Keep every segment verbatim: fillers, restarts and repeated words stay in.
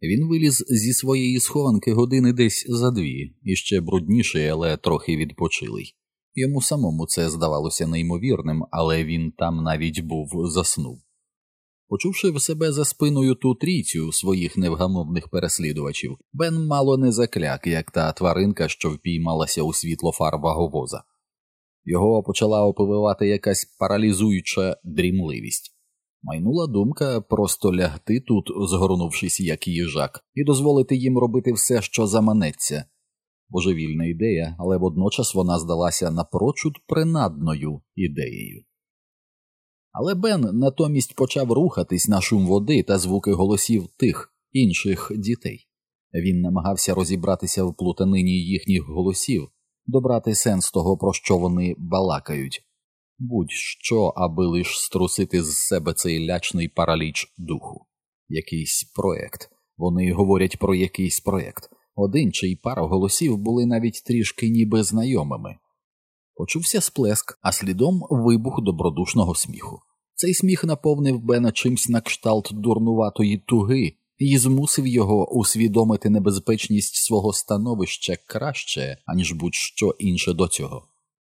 Він виліз зі своєї схованки години десь за дві, іще брудніший, але трохи відпочилий. Йому самому це здавалося неймовірним, але він там навіть був заснув. Почувши в себе за спиною ту трійцю своїх невгамовних переслідувачів, Бен мало не закляк, як та тваринка, що впіймалася у світло фар ваговоза. Його почала оповивати якась паралізуюча дрімливість. Майнула думка просто лягти тут, згорнувшись як їжак, і дозволити їм робити все, що заманеться. Божевільна ідея, але водночас вона здалася напрочуд принадною ідеєю. Але Бен натомість почав рухатись на шум води та звуки голосів тих, інших дітей. Він намагався розібратися в плутанині їхніх голосів, добрати сенс того, про що вони балакають. Будь-що, аби лиш струсити з себе цей лячний параліч духу. Якийсь проєкт. Вони говорять про якийсь проєкт. Один чи й пара голосів були навіть трішки ніби знайомими. Почувся сплеск, а слідом вибух добродушного сміху. Цей сміх наповнив Бена чимсь на кшталт дурнуватої туги і змусив його усвідомити небезпечність свого становища краще, аніж будь-що інше до цього.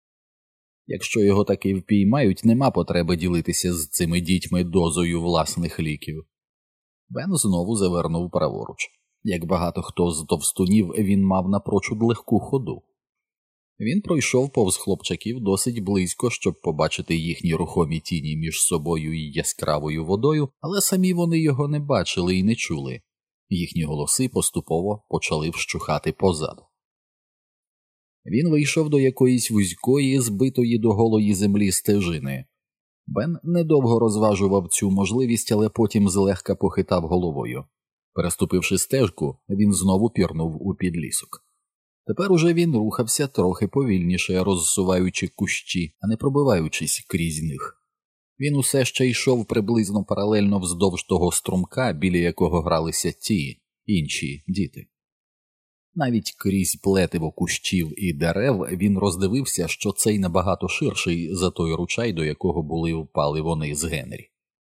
Якщо його таки впіймають, нема потреби ділитися з цими дітьми дозою власних ліків. Бен знову завернув праворуч. Як багато хто з товстунів, він мав напрочуд легку ходу. Він пройшов повз хлопчаків досить близько, щоб побачити їхні рухомі тіні між собою і яскравою водою, але самі вони його не бачили і не чули. Їхні голоси поступово почали вщухати позаду. Він вийшов до якоїсь вузької, збитої до голої землі стежини. Бен недовго розважував цю можливість, але потім злегка похитав головою. Переступивши стежку, він знову пірнув у підлісок. Тепер уже він рухався трохи повільніше, розсуваючи кущі, а не пробиваючись крізь них. Він усе ще йшов приблизно паралельно вздовж того струмка, біля якого гралися ті, інші діти. Навіть крізь плетиво кущів і дерев він роздивився, що цей набагато ширший за той ручай, до якого були впали вони з Генрі.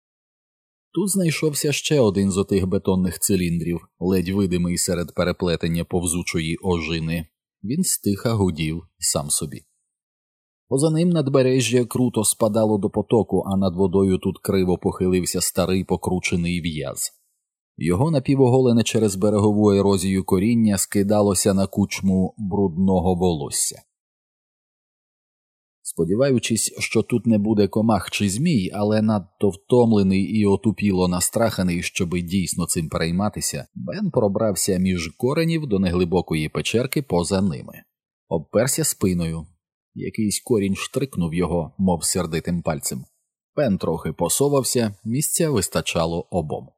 Тут знайшовся ще один з отих бетонних циліндрів, ледь видимий серед переплетення повзучої ожини. Він стиха гудів сам собі. Поза ним надбережжя круто спадало до потоку, а над водою тут криво похилився старий покручений в'яз. Його напівоголене через берегову ерозію коріння скидалося на кучму брудного волосся. Сподіваючись, що тут не буде комах чи змій, але надто втомлений і отупіло настраханий, щоби дійсно цим перейматися, Бен пробрався між коренів до неглибокої печерки поза ними. Обперся спиною. Якийсь корінь штрикнув його, мов сердитим пальцем. Бен трохи посовався, місця вистачало обом.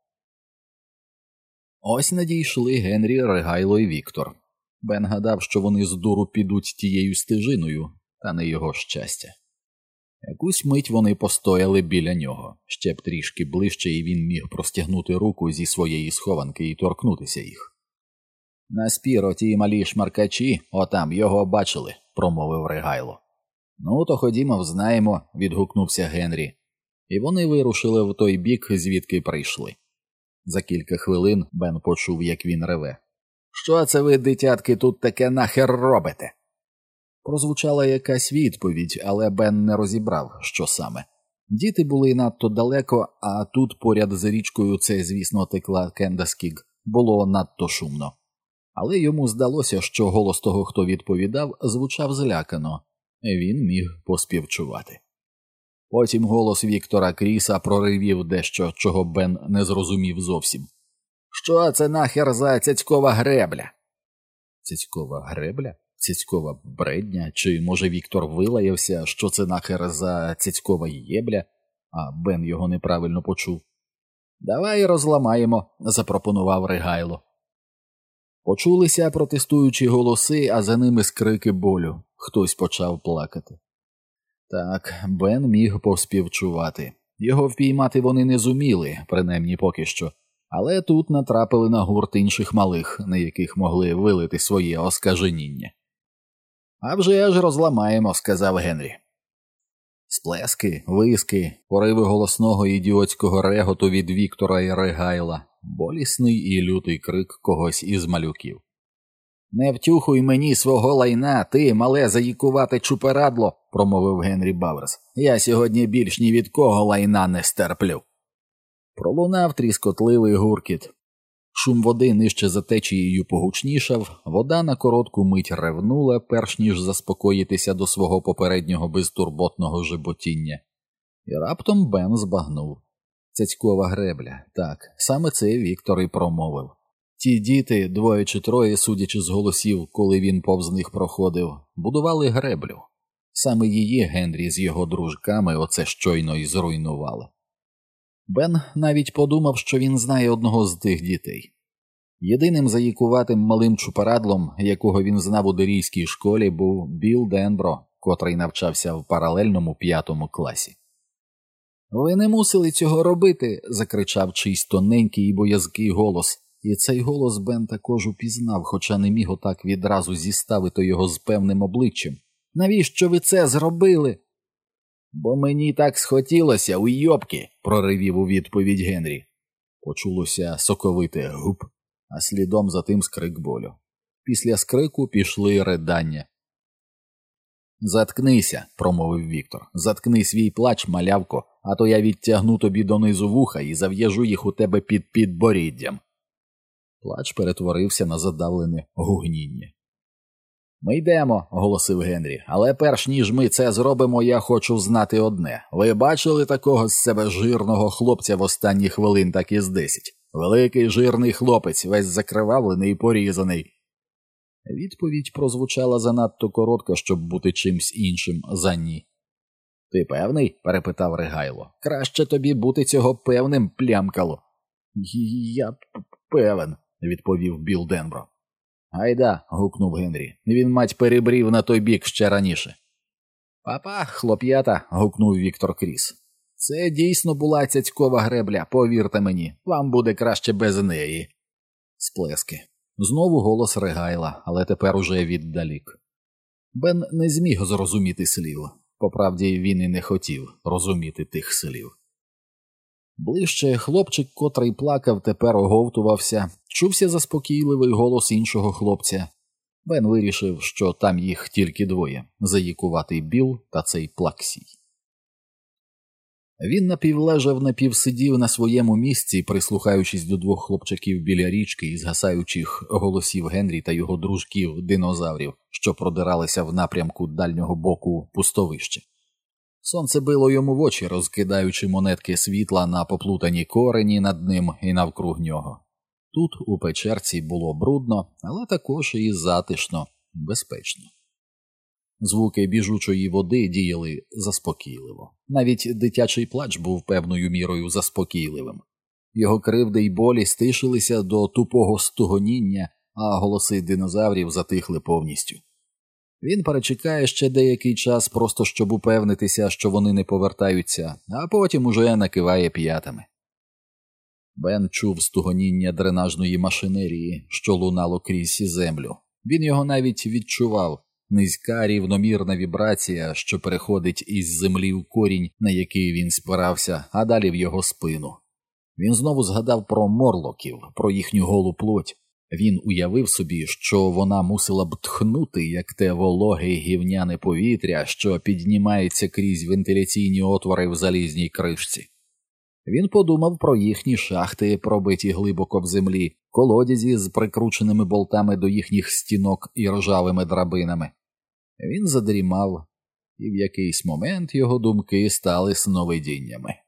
Ось надійшли Генрі, Ригайло і Віктор. Бен гадав, що вони з дуру підуть тією стежиною, та не його щастя. Якусь мить вони постояли біля нього, ще б трішки ближче, і він міг простягнути руку зі своєї схованки і торкнутися їх. «На спір оті малі шмаркачі, отам його бачили», – промовив Ригайло. «Ну, то ходімо, взнаємо», – відгукнувся Генрі. І вони вирушили в той бік, звідки прийшли. За кілька хвилин Бен почув, як він реве. «Що це ви, дитятки, тут таке нахер робите?» Прозвучала якась відповідь, але Бен не розібрав, що саме. Діти були надто далеко, а тут поряд з річкою, це, звісно, текла Кендаскіг, було надто шумно. Але йому здалося, що голос того, хто відповідав, звучав злякано. Він міг поспівчувати. Потім голос Віктора Кріса проривів дещо, чого Бен не зрозумів зовсім. «Що це нахер за цяцькова гребля?» «Цяцькова гребля? Цяцькова бредня? Чи, може, Віктор вилаявся, що це нахер за цяцькова єбля?» А Бен його неправильно почув. «Давай розламаємо», – запропонував Ригайло. Почулися протестуючі голоси, а за ними скрики болю. Хтось почав плакати. Так, Бен міг поспівчувати. Його впіймати вони не зуміли, принаймні поки що. Але тут натрапили на гурт інших малих, на яких могли вилити своє оскаженіння. «А вже ж розламаємо», – сказав Генрі. Сплески, виски, пориви голосного ідіотського реготу від Віктора і Ригайла, болісний і лютий крик когось із малюків. «Не втюхуй мені свого лайна, ти, мале заїкувате чуперадло», – промовив Генрі Бауерс. «Я сьогодні більш ні від кого лайна не стерплю». Пролунав тріскотливий гуркіт. Шум води нижче за течією погучнішав, вода на коротку мить ревнула, перш ніж заспокоїтися до свого попереднього безтурботного жеботіння. І раптом Бен збагнув. Цяцькова гребля, так, саме це Віктор і промовив. Ті діти, двоє чи троє, судячи з голосів, коли він повз них проходив, будували греблю. Саме її Генрі з його дружками оце щойно і зруйнували. Бен навіть подумав, що він знає одного з тих дітей. Єдиним заїкуватим малим чупарадлом, якого він знав у дерійській школі, був Білл Денбро, котрий навчався в паралельному п'ятому класі. «Ви не мусили цього робити!» – закричав чийсь тоненький і боязкий голос. І цей голос Бен також упізнав, хоча не міг отак відразу зіставити його з певним обличчям. «Навіщо ви це зробили?» «Бо мені так схотілося, уйобки!» – проривів у відповідь Генрі. Почулося соковите гуп, а слідом за тим скрик болю. Після скрику пішли ридання. «Заткнися!» – промовив Віктор. «Заткни свій плач, малявко, а то я відтягну тобі донизу вуха і зав'яжу їх у тебе під підборіддям». Плач перетворився на задавлене гугніння. «Ми йдемо», – оголосив Генрі, – «але перш ніж ми це зробимо, я хочу знати одне. Ви бачили такого з себе жирного хлопця в останні хвилин так із десять? Великий жирний хлопець, весь закривавлений і порізаний». Відповідь прозвучала занадто коротка, щоб бути чимсь іншим за ні. «Ти певний?» – перепитав Ригайло. «Краще тобі бути цього певним, плямкало». «Я певен», – відповів Білл Денбро. «Гайда», – гукнув Генрі, – «він, мать, перебрів на той бік ще раніше». «Папа, хлоп'ята», – гукнув Віктор Кріс. «Це дійсно була цяцькова гребля, повірте мені, вам буде краще без неї». Сплески. Знову голос Ригайла, але тепер уже віддалік. Бен не зміг зрозуміти слів. Поправді, він і не хотів розуміти тих слів. Ближче хлопчик, котрий плакав, тепер оговтувався, чувся заспокійливий голос іншого хлопця. Бен вирішив, що там їх тільки двоє – заїкуватий Білл та цей Плаксій. Він напівлежав, напівсидів на своєму місці, прислухаючись до двох хлопчаків біля річки і згасаючих голосів Генрі та його дружків-динозаврів, що продиралися в напрямку дальнього боку пустовища. Сонце било йому в очі, розкидаючи монетки світла на поплутані корені над ним і навкруг нього. Тут, у печерці, було брудно, але також і затишно, безпечно. Звуки біжучої води діяли заспокійливо. Навіть дитячий плач був певною мірою заспокійливим. Його кривди й болі стишилися до тупого стугоніння, а голоси динозаврів затихли повністю. Він перечекає ще деякий час, просто щоб упевнитися, що вони не повертаються, а потім уже накиває п'ятами. Бен чув стугоніння дренажної машинерії, що лунало крізь землю. Він його навіть відчував. Низька рівномірна вібрація, що переходить із землі в корінь, на який він спирався, а далі в його спину. Він знову згадав про морлоків, про їхню голу плоть. Він уявив собі, що вона мусила б тхнути, як те вологе й гівняне повітря, що піднімається крізь вентиляційні отвори в залізній кришці. Він подумав про їхні шахти, пробиті глибоко в землі, колодязі з прикрученими болтами до їхніх стінок і ржавими драбинами. Він задрімав, і в якийсь момент його думки стали сновидіннями.